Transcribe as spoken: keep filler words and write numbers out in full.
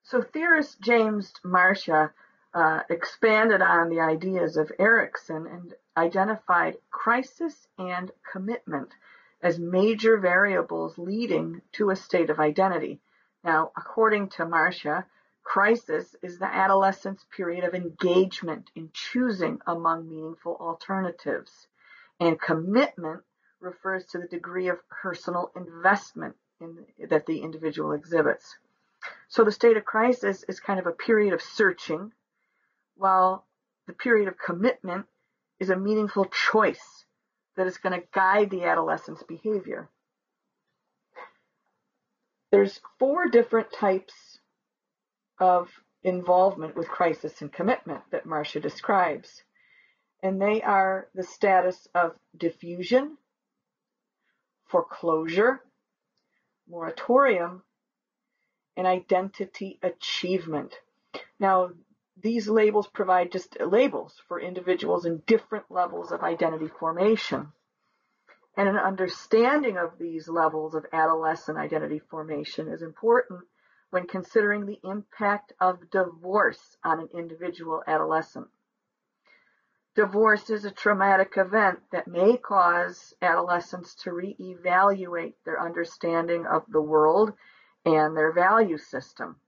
So theorist James Marcia uh, expanded on the ideas of Erikson and identified crisis and commitment as major variables leading to a state of identity. Now, according to Marcia, crisis is the adolescence period of engagement in choosing among meaningful alternatives, and commitment refers to the degree of personal investment in, that the individual exhibits. So the state of crisis is kind of a period of searching, while the period of commitment is a meaningful choice that is going to guide the adolescent's behavior. There's four different types of involvement with crisis and commitment that Marcia describes, and they are the status of diffusion, foreclosure, moratorium, and identity achievement. Now, these labels provide just labels for individuals in different levels of identity formation. And an understanding of these levels of adolescent identity formation is important when considering the impact of divorce on an individual adolescent. Divorce is a traumatic event that may cause adolescents to reevaluate their understanding of the world and their value system.